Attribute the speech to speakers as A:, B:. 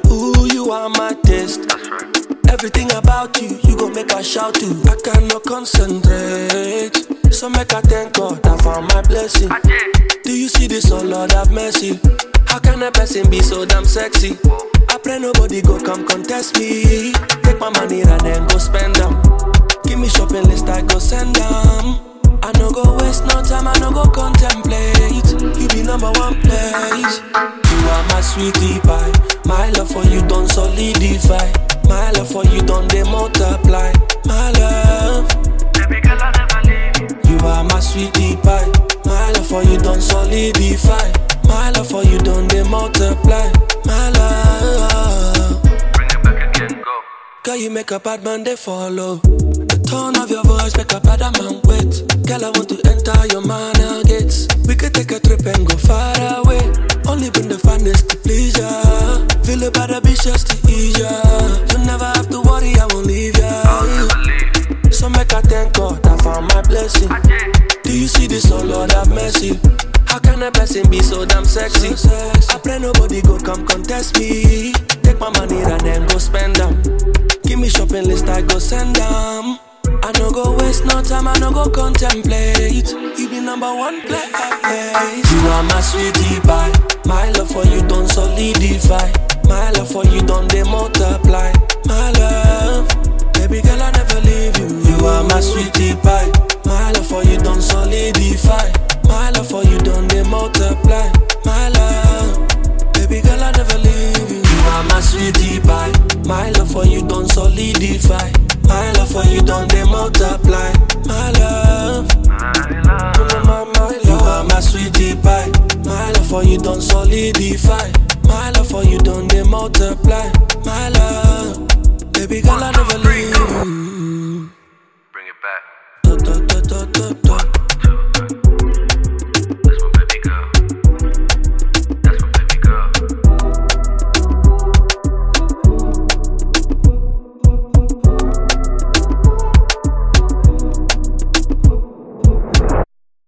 A: Ooh, you are my taste. Everything about you, you gon' make I shout to. I cannot concentrate. So make I thank God I found my blessing. Do you see this, oh Lord have mercy? How can a person be so damn sexy? I pray nobody go come contest me. Take my money and then go spend them. Give me shopping list, I go send them. I no go waste no time, I no go contemplate. You be number one place. You are my sweetie pie. My love for you don't solidify. My love for you don't they multiply. My love,
B: Baby girl, I never leave you.
A: you are my sweetie pie. My love for you don't solidify. My love for you don't they multiply. My love,
B: Bring it back again, go.
A: girl, you make a bad man they follow. The tone of your voice make a bad man wet. Girl, I want to enter your manor gates. We could take a trip and go far away. Only bring the finest to please ya. Feel the bad ambitious to ease ya. You never have to worry, I won't leave ya.
B: I'll never leave you.
A: So make I thank God I found my blessing. Do you see this, oh Lord have mercy? How can a blessing be so damn sexy? I pray nobody go come contest me. Take my money and then go spend them. Give me shopping list, I go send them. I no go waste no time, I no go contemplate. You be number one place. You are my sweetie pie. My love for you don't solidify. My love for you don't they multiply. My love, baby girl, I never leave you. You are my sweetie pie. My love for you don't solidify. My love for you don't they multiply. My love, baby girl, I never leave you. You are my sweetie pie. My love for you don't solidify. My love for you don't they multiply. My love,
B: My love.
A: you are my sweetie pie. My love for you don't solidify. My love for you don't they multiply. My love, baby girl, I never leave you.